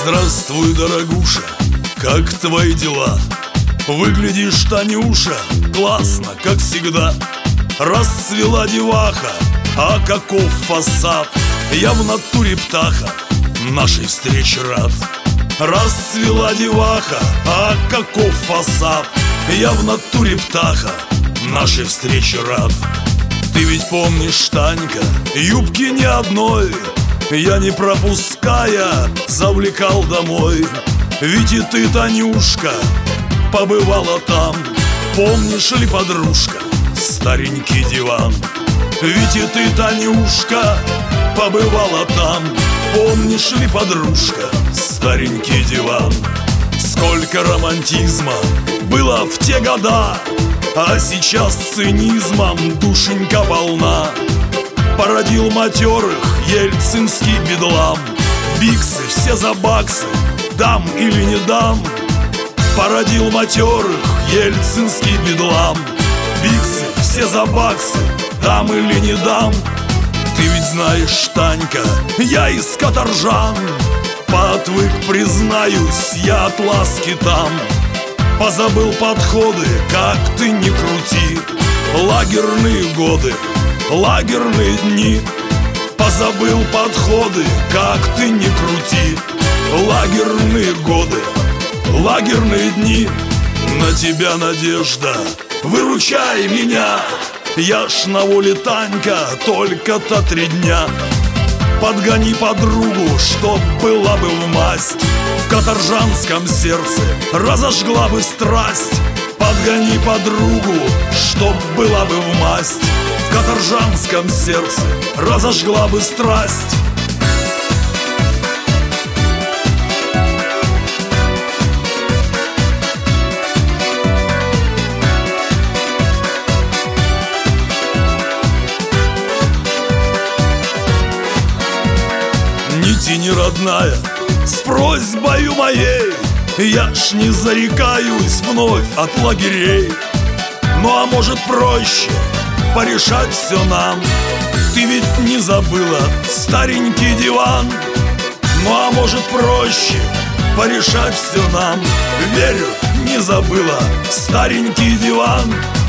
Здравствуй, дорогуша, как твои дела? Выглядишь, Танюша, классно, как всегда. Расцвела деваха, а каков фасад! Я в натуре птаха, нашей встрече рад. Расцвела деваха, а каков фасад! Я в натуре птаха, нашей встрече рад. Ты ведь помнишь, Танька, юбки ни одной я, не пропуская, завлекал домой. Ведь и ты, Танюшка, побывала там. Помнишь ли, подружка, старенький диван? Ведь и ты, Танюшка, побывала там. Помнишь ли, подружка, старенький диван? Сколько романтизма было в те года, а сейчас цинизмом душенька полна. Породил матерых ельцинский бедлам. Биксы все за баксы, дам или не дам. Породил матерых ельцинский бедлам. Биксы все за баксы, дам или не дам. Ты ведь знаешь, Танька, я из каторжан. Поотвык, признаюсь, я от ласки там. Позабыл подходы, как ты ни крути. Лагерные годы, лагерные дни. Позабыл подходы, как ты ни крути. Лагерные годы, лагерные дни. На тебя надежда, выручай меня. Я ж на воле, Танька, только-то 3 дня. Подгони подругу, чтоб была бы в масть. В каторжанском сердце разожгла бы страсть. Подгони подругу, чтоб была бы в масть. В каторжанском сердце разожгла бы страсть. Не тяни, родная, с просьбою моей. Я ж не зарекаюсь вновь от лагерей. Ну а может проще порешать все нам? Ты ведь не забыла старенький диван? Ну а может проще порешать все нам? Верю, не забыла старенький диван.